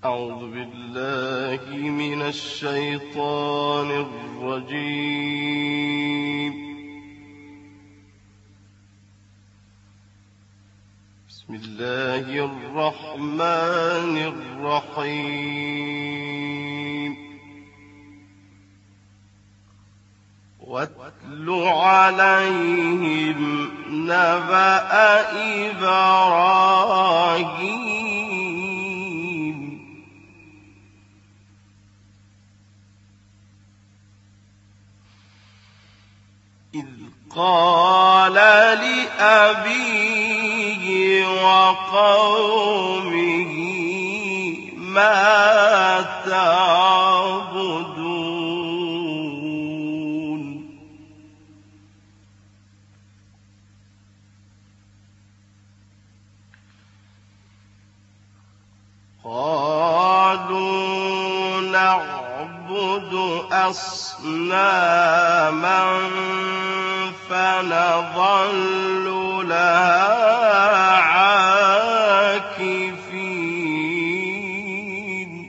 أعوذ بالله من الشيطان الرجيم. بسم الله الرحمن الرحيم. واتل عليهم نبأ إبراهيم إذ قال لأبيه وقومه ما تعبدون قالوا نعبد أصناما فنظل لها عاكفين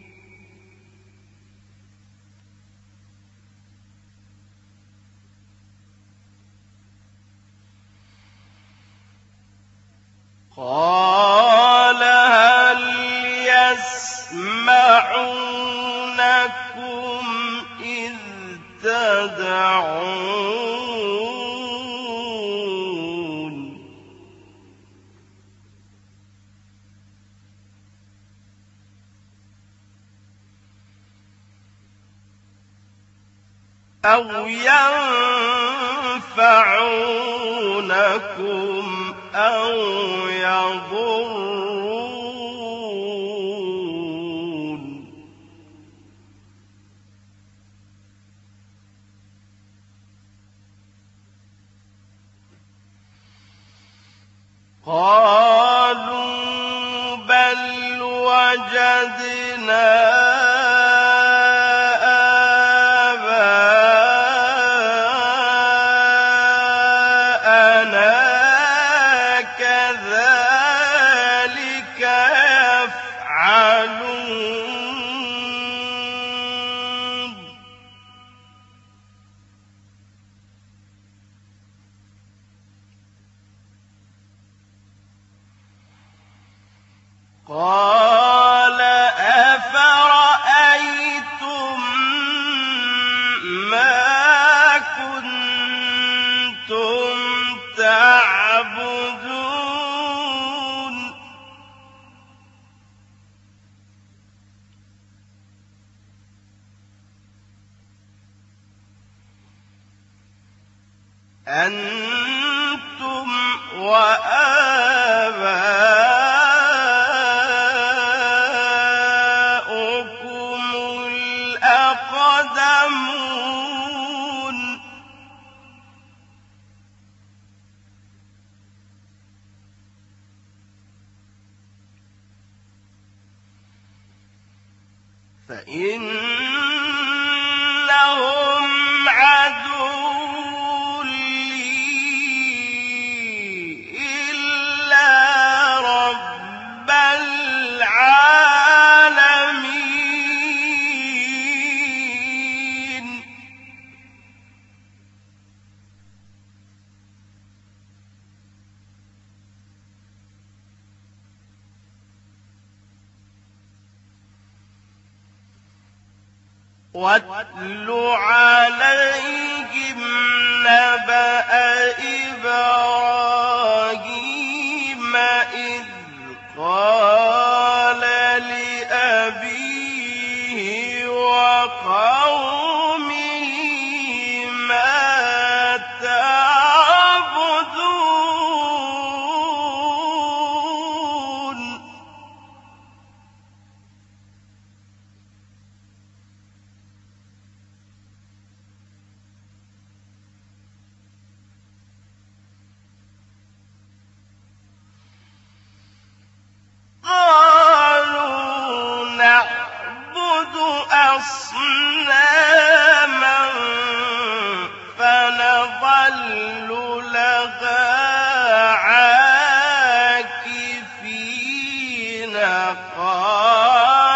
قال هل يسمعونكم إذ تدعون أو ينفعونكم أو يضرون قالوا بل وجدنا قال أفرأيتم ما كنتم تعبدون أنتم وآباؤكم الأقدمون فإنهم عدو لي إلا رب العالمين واتل عليهم نبأ إبراهيم إذ قال لأبيه وقومه ما تعبدون قالوا نعبد أصناما فنظل لها عاكفين قال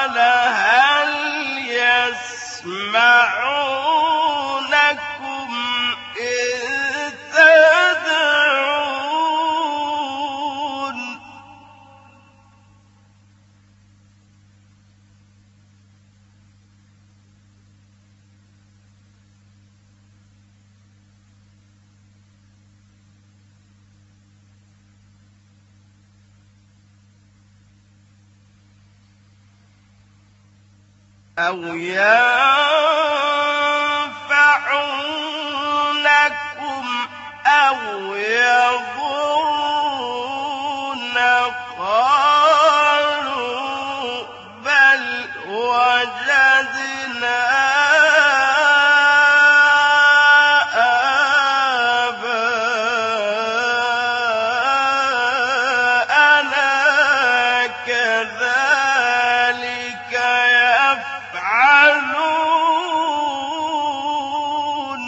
أَوْ يَنفَعُونَكُمْ أَوْ يَضُرُّونَ قَالُوا بَلْ وَجَدْنَا آبَاءَنَا كَذَٰلِكَ يَفْعَلُونَ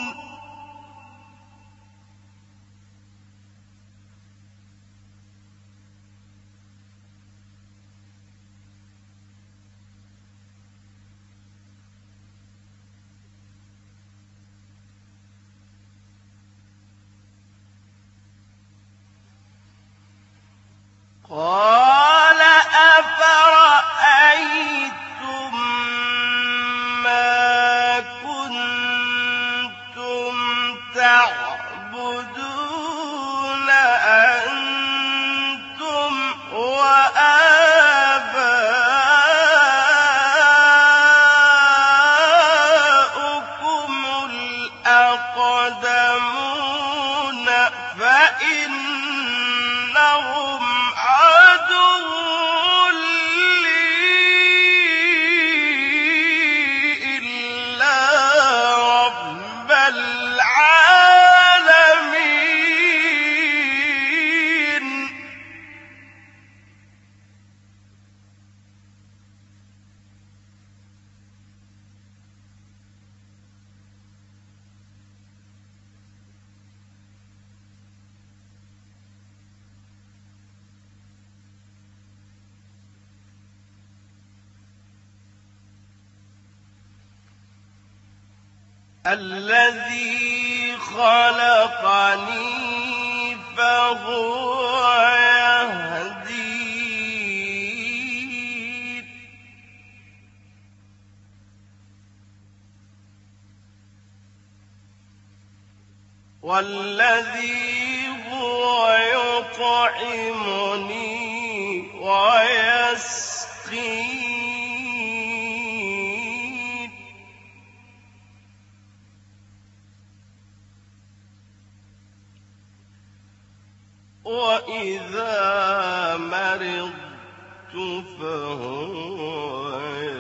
قَالَ أَفَرَأَيْتُم مَّا كُنتُمْ تَعْبُدُونَ أَنتُمْ وَآبَاؤُكُمُ الْأَقْدَمُونَ فَإِنَّهُمْ عَدُوٌّ لِّي إِلَّا رَبَّ الْعَالَمِينَ الَّذِي خَلَقَنِي فَهُوَ يَهْدِينِ وَالَّذِي هُوَ يُطْعِمُنِي وَيَسْقِينِ وَإِذَا مَرِضْتُ فَهُوَ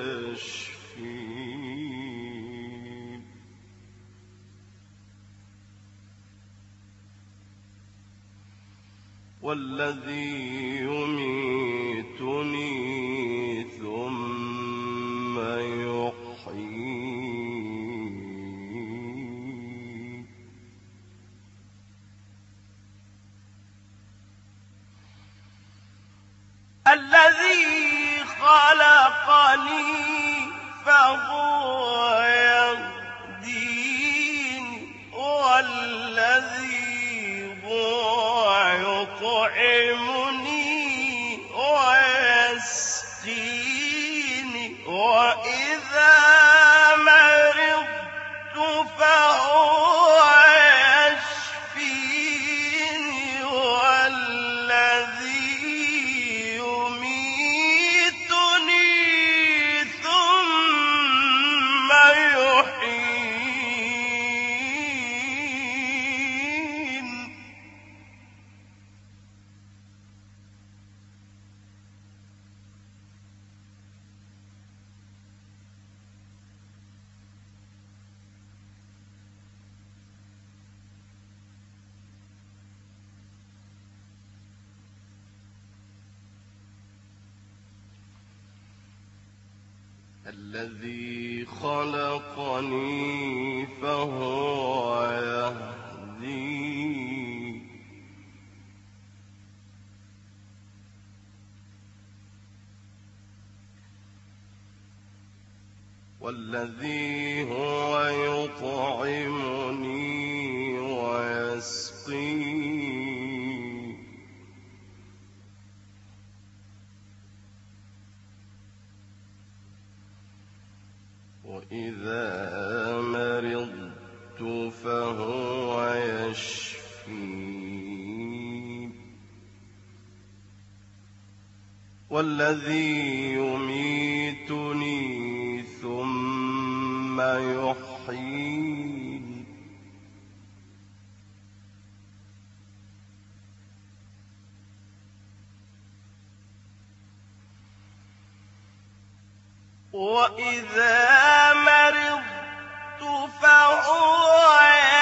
يَشْفِينِ وَالَّذِي يُمِيتُنِي ثُمَّ يُحْيِينِ الَّذِي خَلَقَنِي فَهُوَ يَهْدِينِ وَالَّذِي هُوَ يُطْعِمُنِي وَيَسْقِينِ وَإِذَا مَرِضْتُ فَهُوَ يَشْفِينِ وَالَّذِي يُمِيتُنِي ثُمَّ يُحْيِينِ الَّذِي خَلَقَنِي فَهُوَ يَهْدِينِ وَالَّذِي هُوَ يُطْعِمُنِي وَيَسْقِينِ وَإِذَا مَرِضْتُ فَهُوَ يَشْفِينِ وَالَّذِي يُمِيتُنِي ثُمَّ حين وإذا مرضت فهو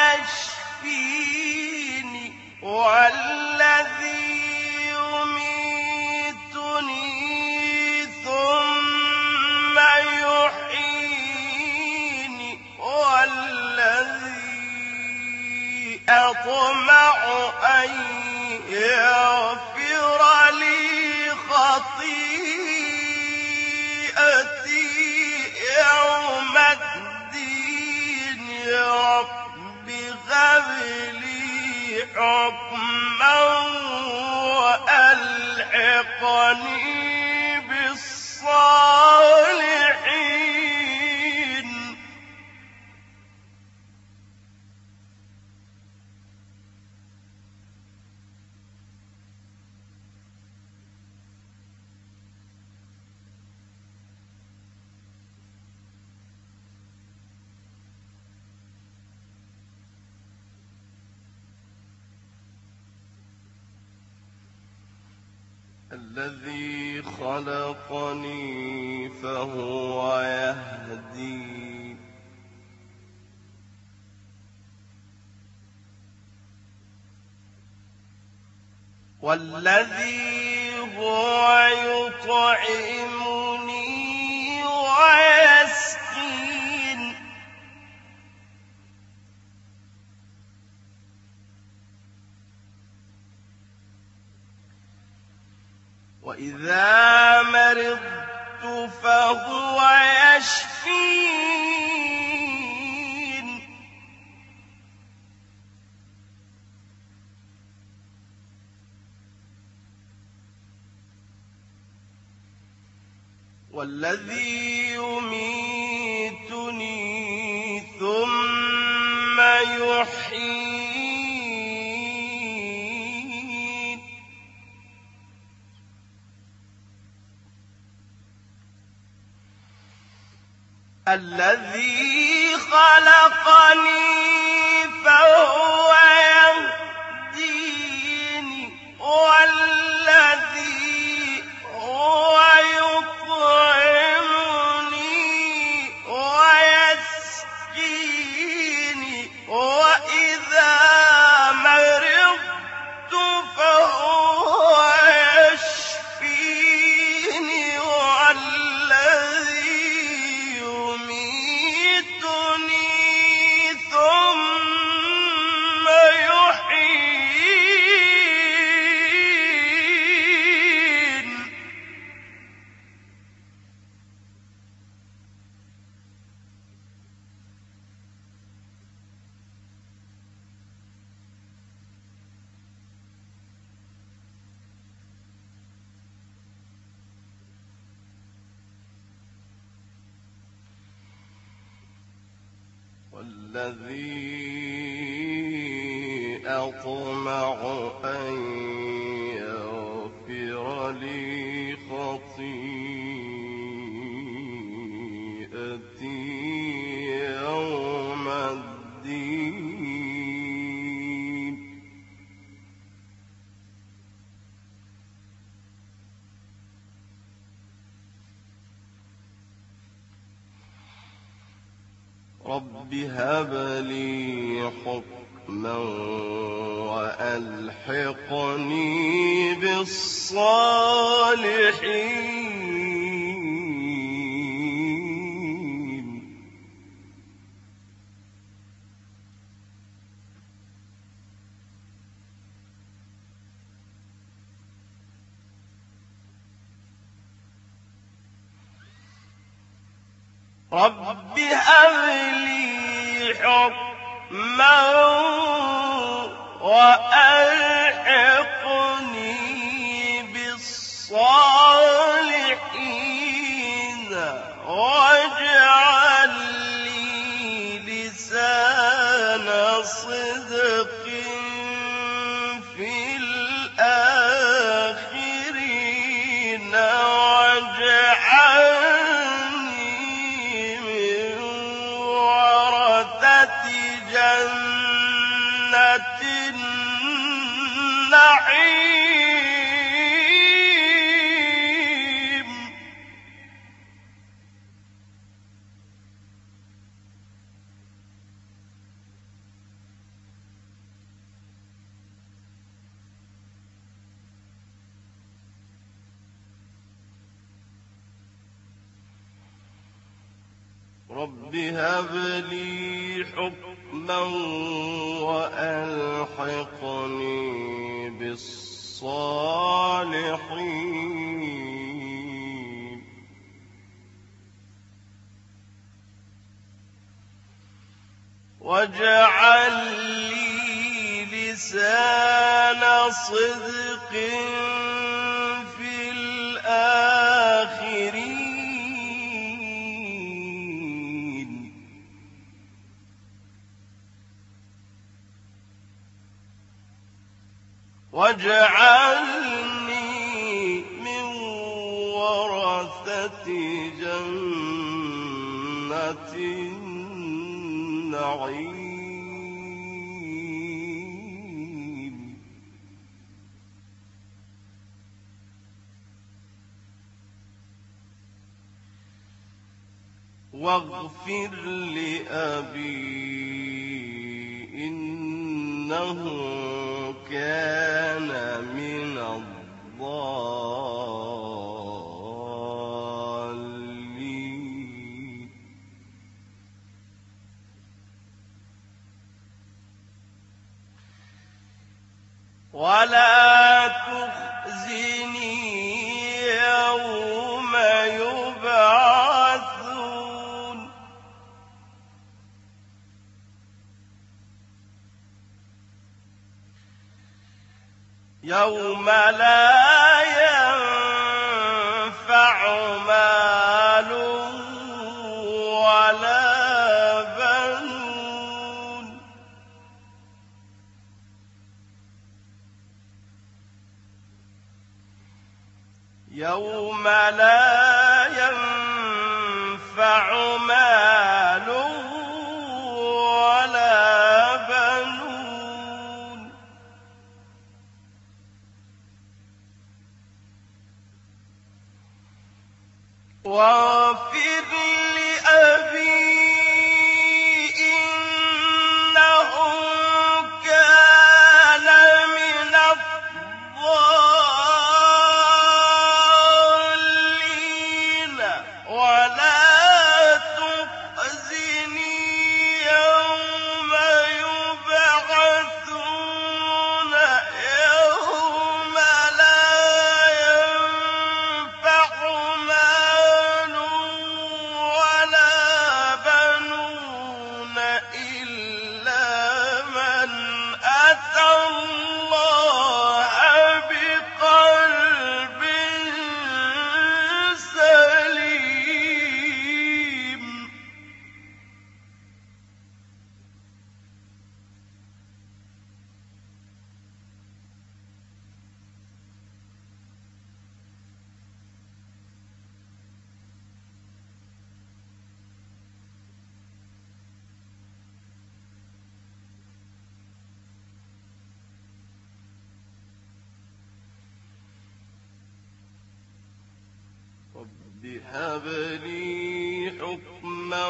يشفيني والذي يميتني ثم يحييني والذي أطمع أن يغفر لي خطيئتي يوم الدين رب هب لي حكما وألحقني بالصالحين الذي خلقني فهو يهدين والذي هو يطعمني ويسقين وإذا مرضت فهو يشفين والذي يميتني ثم يحيين الذي خلقني فهو يهديني والذي هو يطعمني ويسقيني وإذا مرضت فهو يشفيني والذي يميتني ثم يحيين والذي أطمع أن يغفر لي خطيئتي يوم الدين رب هب لي حكما وألحقني بالصالحين رب هب لي حكما وألحقني بالصالحين واجعل لي لسان صدق في الآخرين واجعلني من ورثة رب هب لي حكما وألحقني بالصالحين واجعل لي لسان صدق في الآخرين واجعلني من ورثة جنة النعيم واغفر لأبي إنه كان من الضالين ولا تخزني يوم يبعثون يوم لا ينفع مال ولا بنون يوم لا ينفع مال ولا بنون واغفر لأبي إنه كان من الضالين ولا تخزني يوم يبعثون يوم لا ينفع مال ولا بنون إلا من أتى الله بقلب سليم رب هب لي حكما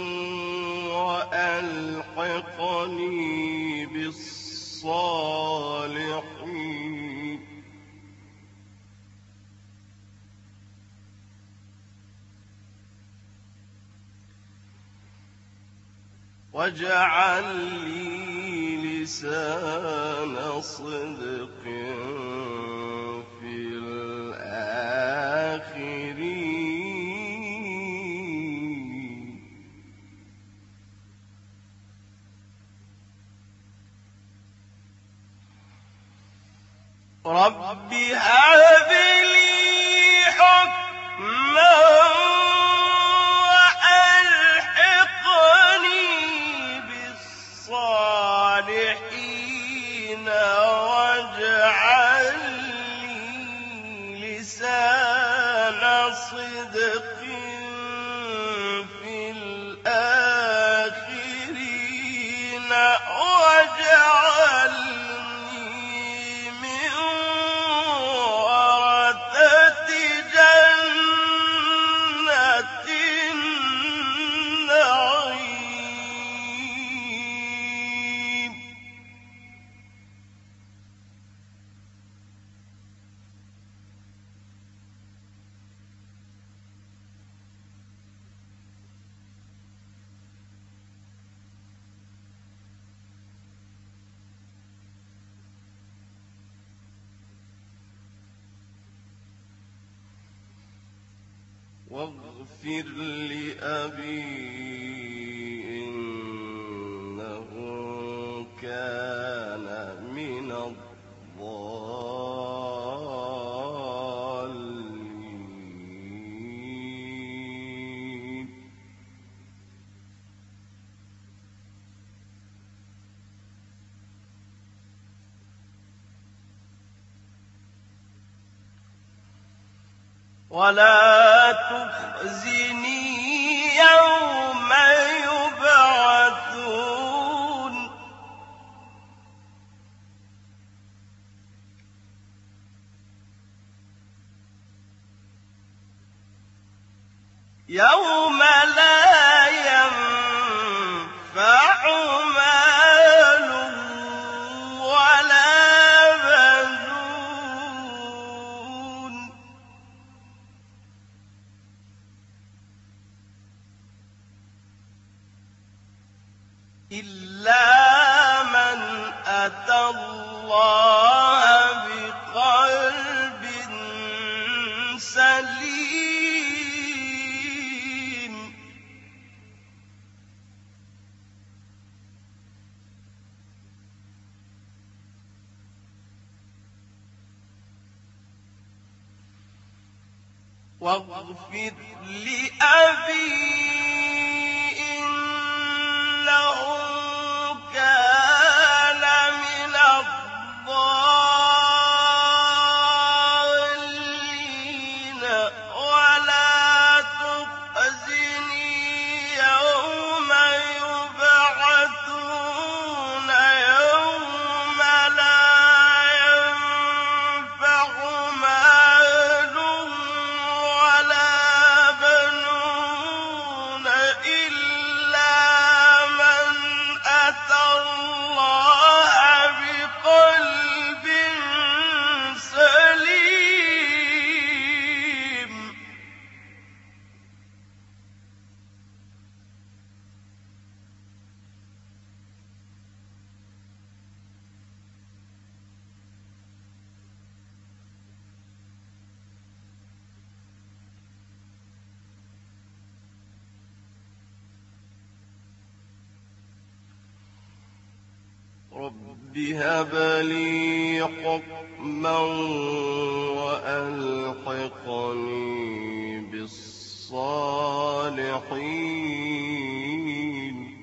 وألحقني بالصالحين واجعل لي لسان صدق في الآخرين رب هب لي حكما وألحقني بالصالحين واجعل لي لسان صدق في الآخرين واجعلني من ورثة جنة واغفر لأبي إنه كان من الضالين ولا تخزني يوم يبعثون يوم لا ينفع مال ولا بنون إلا من أتى الله بقلب سليم واغفر لأبي إنه كان من الضالين ولا تخزني يوم يبعثون يوم لا ينفع مال ولا بنون إلا من أتى الله بقلب سليم رب هب لي حكما وألحقني بالصالحين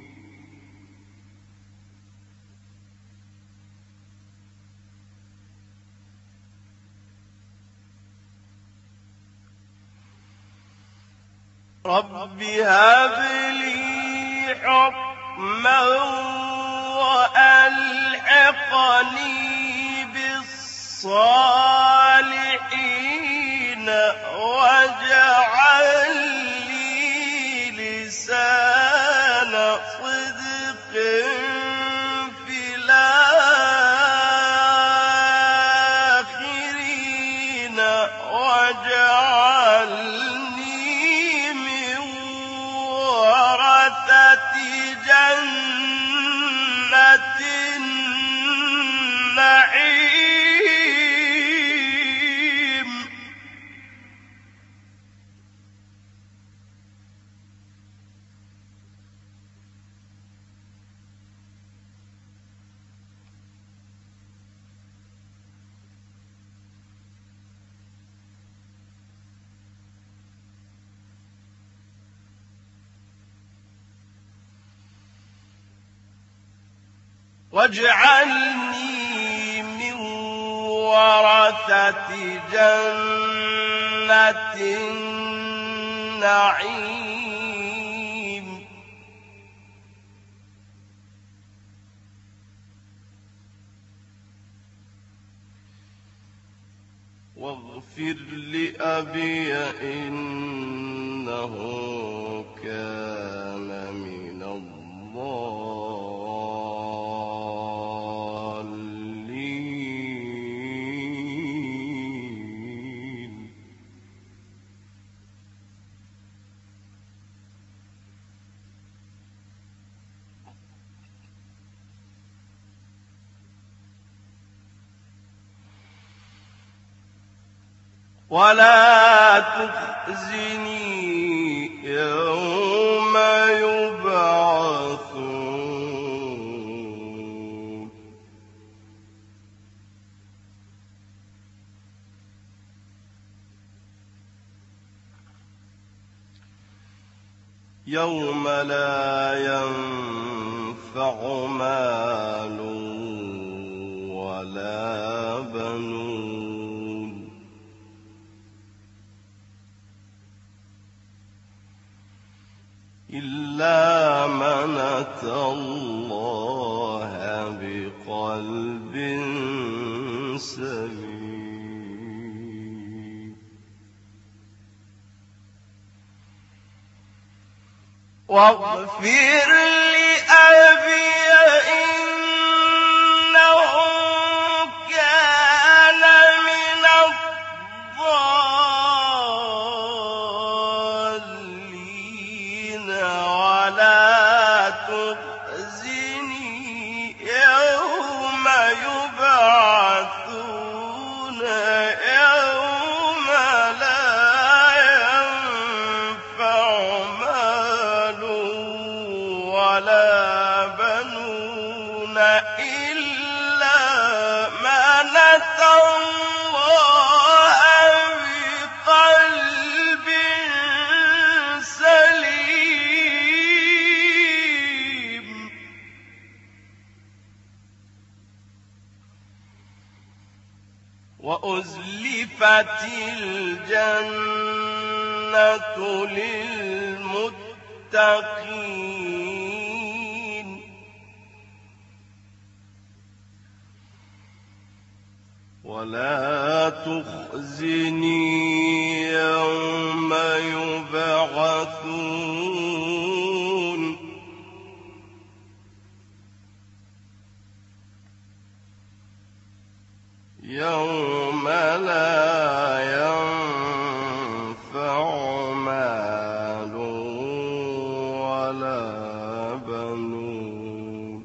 رب هب لي حكما وألحقني بالصالحين واجعل لي لسان صدق في الآخرين واجعلني من ورثة جنة النعيم واجعلني من ورثة جنة النعيم واغفر لأبي إنه كان من الضالين ولا تخزني يوم يبعثون يوم لا ينفع مال ولا بنون إلا من أتى الله بقلب سليم واغفر لأبي إنه كان من الضالين ولا تخزني يوم يبعثون يوم لا ينفع مال ولا بنون إلا من أتى الله بقلب سليم وأزلفت الجنة للمتقين ولا تخزني يوم يبعثون يوم لا ينفع مال ولا بنون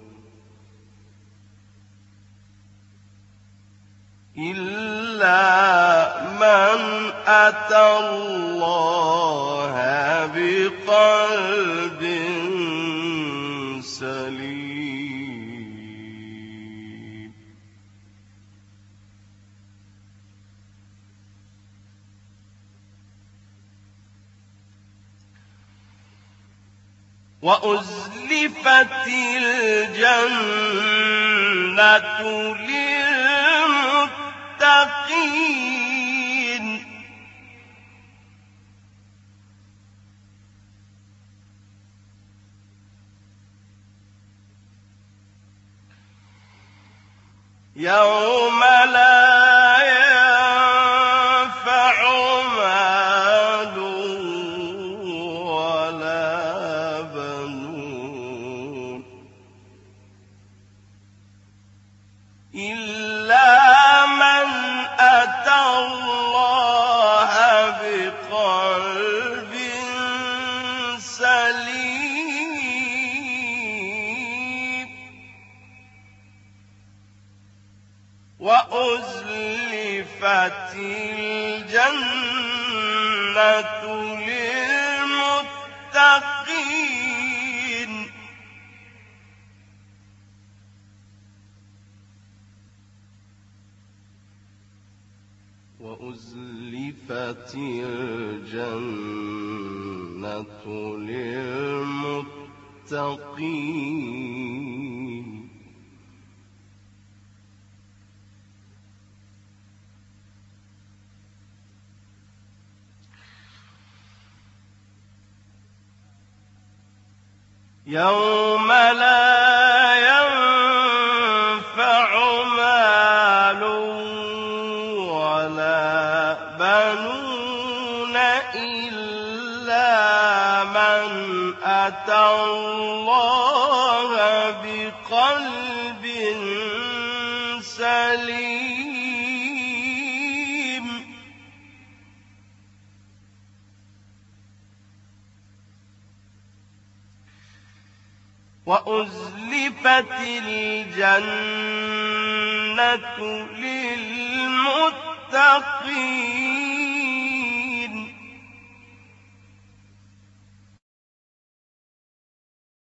إلا من أتى الله بقلب سليم وأزلفت الجنة للمتقين يوم لا ينفع مال ولا بنون إلا من أتى الله بقلب سليم وأزلفت الجنة للمتقين وأزلفت الجنة للمتقين يوم لا ينفع مال ولا بنون إلا من أتى الله بقلب سليم وأزلفت الجنة للمتقين